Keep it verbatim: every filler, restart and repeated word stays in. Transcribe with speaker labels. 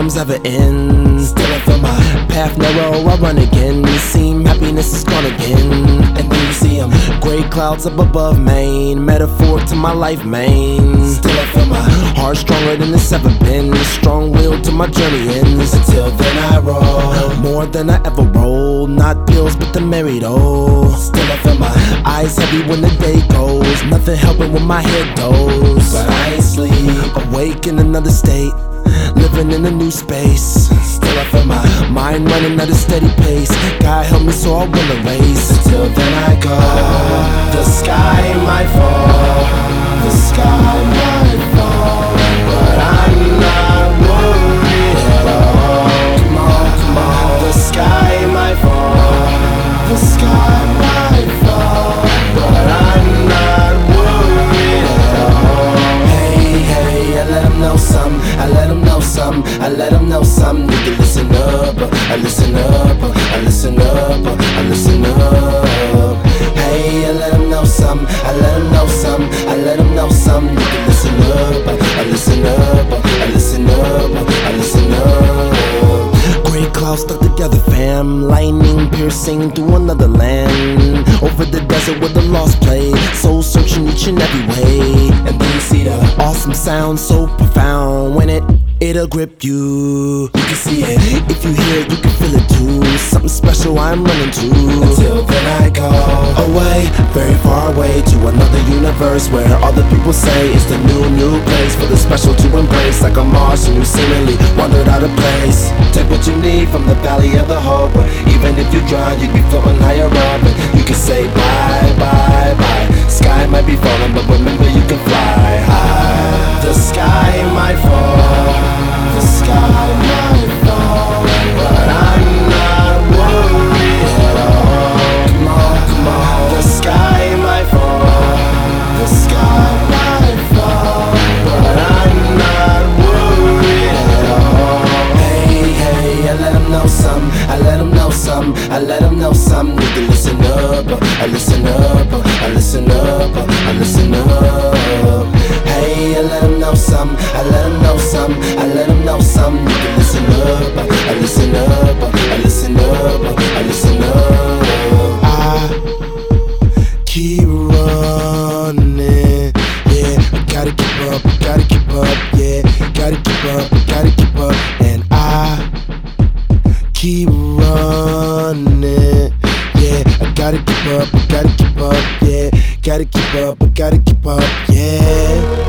Speaker 1: storms ever end. Still I feel my path narrow, I run again. Seem happiness is gone again. And then you see them gray clouds up above Maine, metaphor to my life, man. Still I feel my heart stronger than it's ever been. Strong will to my journey ends. Until then I roll more than I ever rolled. Not pills but the merry though. Still I feel my eyes heavy when the day goes. Nothing helping when my head goes. But I ain't sleep, awake in another state, living in a new space. Still I feel my mind running at a steady pace. God help me so I win the race. Until then I go. The sky might fall, the sky might fall, but I'm not worried at all. Come on, come on. The sky might fall, the sky might fall, but I'm not worried at all. Hey, hey, I let them know something, I let them know something, I let them know something. You can listen up, I listen up, I listen up, I listen up. Hey, I let them know something, I let them know something, I let them know something. You can listen up, I listen up, I listen up, I listen up. Gray clouds stuck together, fam, lightning piercing through another land. Over the desert where the lost play, soul searching each and every way. And then you see the awesome sound so profound. When it it'll grip you. You can see it, if you hear it, you can feel it too. Something special I'm running to. Until then I go away, very far away, to another universe where all the people say it's the new, new place for the special to embrace. Like a Martian who seemingly wandered out of place. Take what you need from the valley of the hope, where even if you drown, you'd be floating higher up. And you can say bye, bye, bye. Sky might be falling, but remember you can fly high. The sky might fall, the sky might fall, but I'm not worried at all. Come on, come on. The sky might fall, the sky might fall, but I'm not worried at all. Hey, hey, I let them know something, I let them know something, I let them know something. You can listen up, I listen up, I listen up, I listen up. Hey, I let them know something, I let them know something, I let them know something. You can listen up, I listen up, I listen up, I listen up. I keep running, yeah, I gotta keep up, gotta keep up, yeah, gotta keep up, gotta keep up. And I keep running, yeah, I gotta keep up, gotta keep up, yeah, gotta keep up, gotta keep up, yeah.